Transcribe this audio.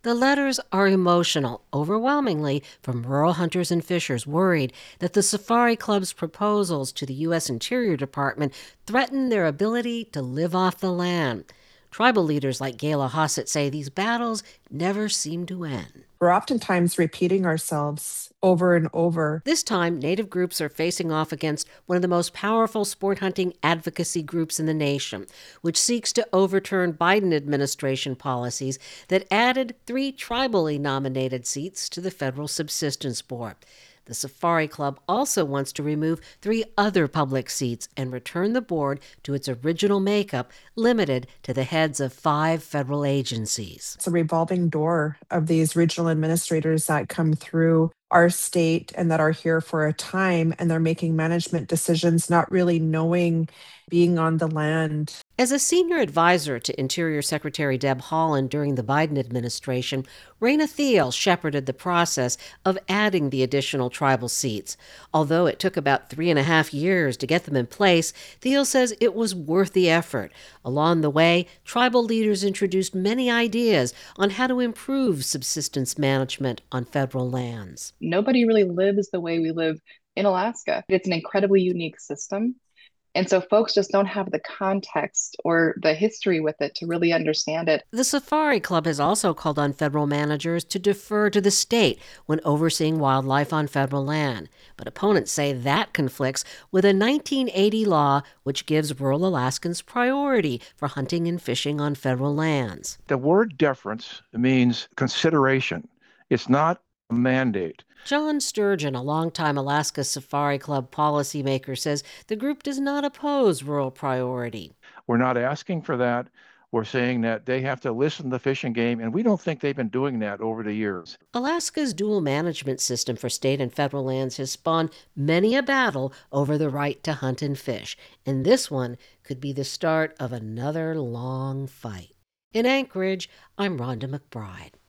The letters are emotional, overwhelmingly from rural hunters and fishers worried that the Safari Club's proposals to the U.S. Interior Department threaten their ability to live off the land. Tribal leaders like Gayla Hossett say these battles never seem to end. We're oftentimes repeating ourselves over and over. This time, Native groups are facing off against one of the most powerful sport hunting advocacy groups in the nation, which seeks to overturn Biden administration policies that added 3 tribally nominated seats to the federal subsistence board. The Safari Club also wants to remove 3 other public seats and return the board to its original makeup, limited to the heads of 5 federal agencies. It's a revolving door of these regional administrators that come through our state and that are here for a time, and they're making management decisions, not really knowing being on the land. As a senior advisor to Interior Secretary Deb Haaland during the Biden administration, Raina Thiel shepherded the process of adding the additional tribal seats. Although it took about 3.5 years to get them in place, Thiel says it was worth the effort. Along the way, tribal leaders introduced many ideas on how to improve subsistence management on federal lands. Nobody really lives the way we live in Alaska. It's an incredibly unique system. And so folks just don't have the context or the history with it to really understand it. The Safari Club has also called on federal managers to defer to the state when overseeing wildlife on federal land. But opponents say that conflicts with a 1980 law which gives rural Alaskans priority for hunting and fishing on federal lands. The word deference means consideration. It's not a mandate. John Sturgeon, a longtime Alaska Safari Club policymaker, says the group does not oppose rural priority. We're not asking for that. We're saying that they have to listen to the fishing game, and we don't think they've been doing that over the years. Alaska's dual management system for state and federal lands has spawned many a battle over the right to hunt and fish, and this one could be the start of another long fight. In Anchorage, I'm Rhonda McBride.